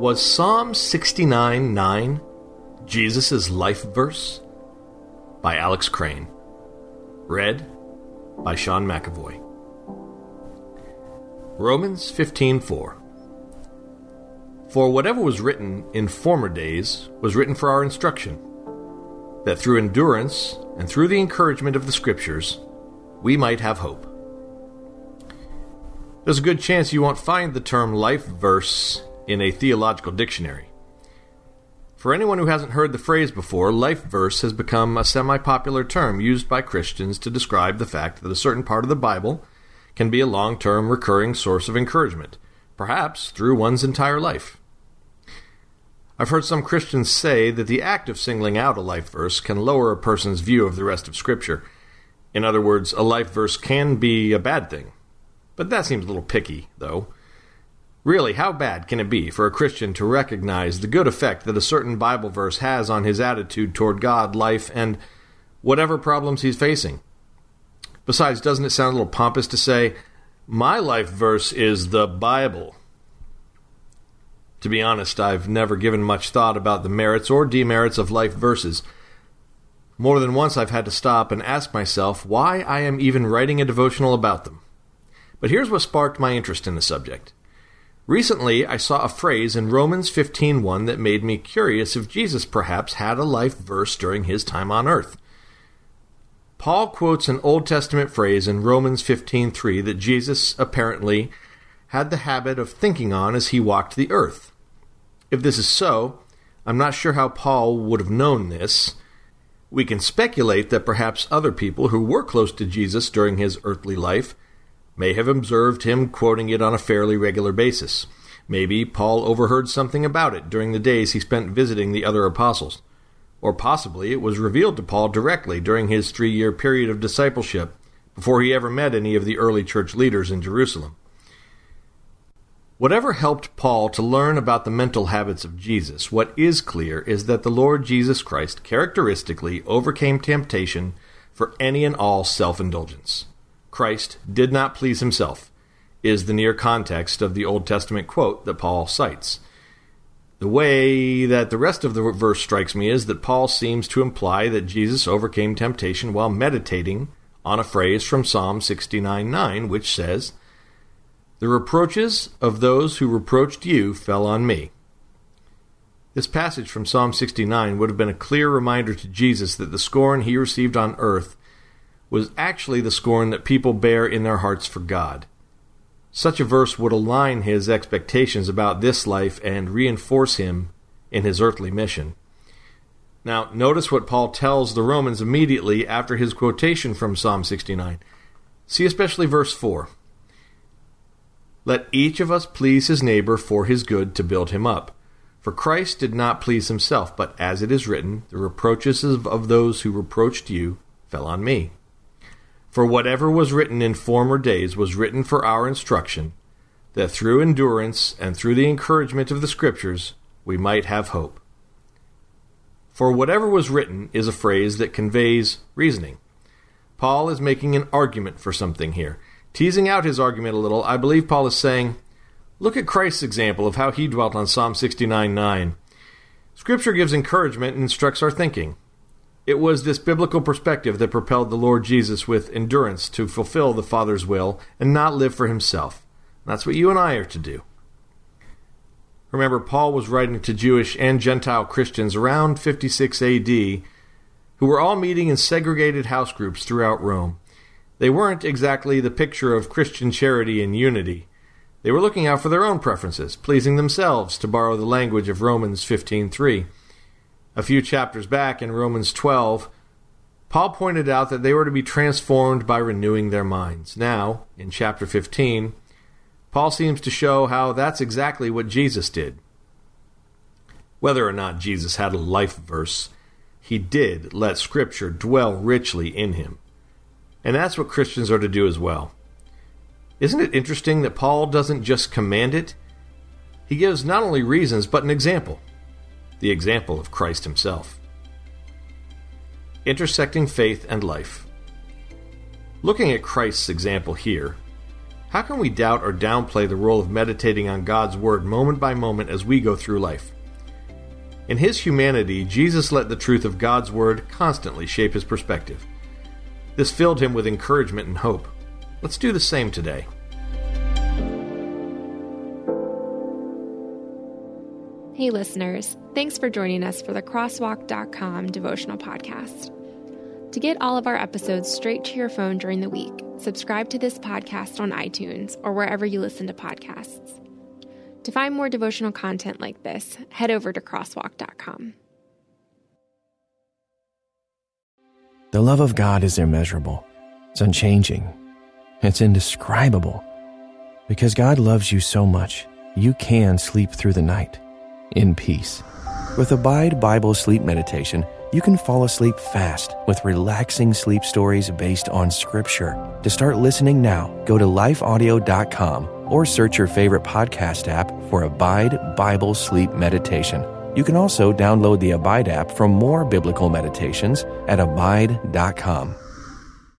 Was Psalm 69:9 Jesus' life verse? By Alex Crane. Read by Sean McAvoy. Romans 15:4. For whatever was written in former days was written for our instruction, that through endurance and through the encouragement of the Scriptures we might have hope. There's a good chance you won't find the term life verse in a theological dictionary. For anyone who hasn't heard the phrase before, life verse has become a semi-popular term used by Christians to describe the fact that a certain part of the Bible can be a long-term recurring source of encouragement, perhaps through one's entire life. I've heard some Christians say that the act of singling out a life verse can lower a person's view of the rest of Scripture. In other words, a life verse can be a bad thing. But that seems a little picky, though. Really, how bad can it be for a Christian to recognize the good effect that a certain Bible verse has on his attitude toward God, life, and whatever problems he's facing? Besides, doesn't it sound a little pompous to say, my life verse is the Bible? To be honest, I've never given much thought about the merits or demerits of life verses. More than once I've had to stop and ask myself why I am even writing a devotional about them. But here's what sparked my interest in the subject. Recently, I saw a phrase in Romans 15:1 that made me curious if Jesus perhaps had a life verse during his time on earth. Paul quotes an Old Testament phrase in Romans 15:3 that Jesus apparently had the habit of thinking on as he walked the earth. If this is so, I'm not sure how Paul would have known this. We can speculate that perhaps other people who were close to Jesus during his earthly life may have observed him quoting it on a fairly regular basis. Maybe Paul overheard something about it during the days he spent visiting the other apostles. Or possibly it was revealed to Paul directly during his 3-year period of discipleship, before he ever met any of the early church leaders in Jerusalem. Whatever helped Paul to learn about the mental habits of Jesus, what is clear is that the Lord Jesus Christ characteristically overcame temptation for any and all self-indulgence. Christ did not please himself, is the near context of the Old Testament quote that Paul cites. The way that the rest of the verse strikes me is that Paul seems to imply that Jesus overcame temptation while meditating on a phrase from Psalm 69:9, which says, "The reproaches of those who reproached you fell on me." This passage from Psalm 69 would have been a clear reminder to Jesus that the scorn he received on earth was actually the scorn that people bear in their hearts for God. Such a verse would align his expectations about this life and reinforce him in his earthly mission. Now, notice what Paul tells the Romans immediately after his quotation from Psalm 69. See especially verse 4. "Let each of us please his neighbor for his good to build him up. For Christ did not please himself, but as it is written, the reproaches of those who reproached you fell on me. For whatever was written in former days was written for our instruction, that through endurance and through the encouragement of the Scriptures we might have hope." For whatever was written is a phrase that conveys reasoning. Paul is making an argument for something here. Teasing out his argument a little, I believe Paul is saying, look at Christ's example of how he dwelt on Psalm 69:9. Scripture gives encouragement and instructs our thinking. It was this biblical perspective that propelled the Lord Jesus with endurance to fulfill the Father's will and not live for himself. That's what you and I are to do. Remember, Paul was writing to Jewish and Gentile Christians around 56 AD who were all meeting in segregated house groups throughout Rome. They weren't exactly the picture of Christian charity and unity. They were looking out for their own preferences, pleasing themselves, to borrow the language of Romans 15:3. A few chapters back in Romans 12, Paul pointed out that they were to be transformed by renewing their minds. Now, in chapter 15, Paul seems to show how that's exactly what Jesus did. Whether or not Jesus had a life verse, he did let Scripture dwell richly in him. And that's what Christians are to do as well. Isn't it interesting that Paul doesn't just command it? He gives not only reasons, but an example. The example of Christ himself. Intersecting faith and life. Looking at Christ's example here, How can we doubt or downplay the role of meditating on God's Word moment by moment as we go through life? In his humanity, Jesus let the truth of God's Word constantly shape his perspective. This filled him with encouragement and hope. Let's do the same today. Hey listeners, thanks for joining us for the Crosswalk.com devotional podcast. To get all of our episodes straight to your phone during the week, subscribe to this podcast on iTunes or wherever you listen to podcasts. To find more devotional content like this, head over to Crosswalk.com. The love of God is immeasurable. It's unchanging. It's indescribable. Because God loves you so much, you can sleep through the night in peace. With Abide Bible Sleep Meditation, you can fall asleep fast with relaxing sleep stories based on Scripture. To start listening now, go to lifeaudio.com or search your favorite podcast app for Abide Bible Sleep Meditation. You can also download the Abide app for more biblical meditations at abide.com.